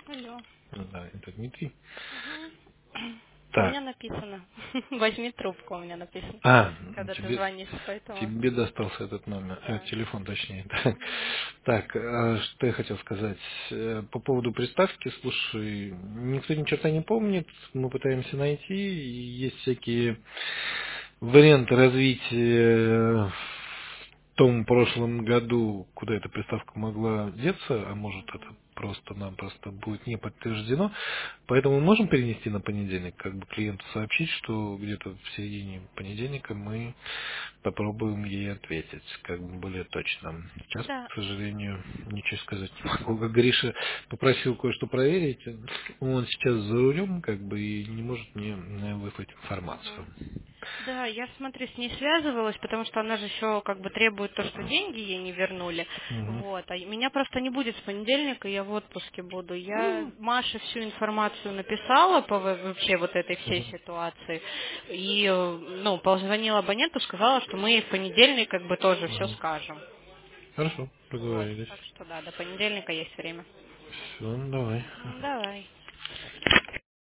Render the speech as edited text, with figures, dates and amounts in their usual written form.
Алло. Да, это Дмитрий. Мгм. У Так, меня написано. Возьми трубку, у меня написано. а, Когда ты тебе, звонишь, поэтому. тебе достался этот номер, Да. телефон точнее. Мгм. Так, что я хотел сказать. По поводу приставки, слушай, никто ни черта не помнит, мы пытаемся найти, и есть всякие варианты развития в том прошлом году, куда эта приставка могла деться, а может это просто-напросто будет не подтверждено. Поэтому мы можем перенести на понедельник, как бы клиенту сообщить, что где-то в середине понедельника мы попробуем ей ответить, как бы более точно. Сейчас, Да. к сожалению, ничего сказать не могу. Как Гриша попросил кое-что проверить, он сейчас за рулем, как бы, и не может мне выслать информацию. Мгм. Да, я, смотри, с ней связывалась, потому что она же еще как бы требует то, что деньги ей не вернули. Мгм. Вот. А меня просто не будет с понедельника, я в отпуске буду. Я Ну, Маше всю информацию написала по вообще вот этой всей мгм. ситуации. И, ну, позвонила абоненту, сказала, что мы ей в понедельник как бы тоже все Мгм. скажем. Хорошо, Вот. договорились. Так что да, до понедельника есть время. Все, давай. Давай.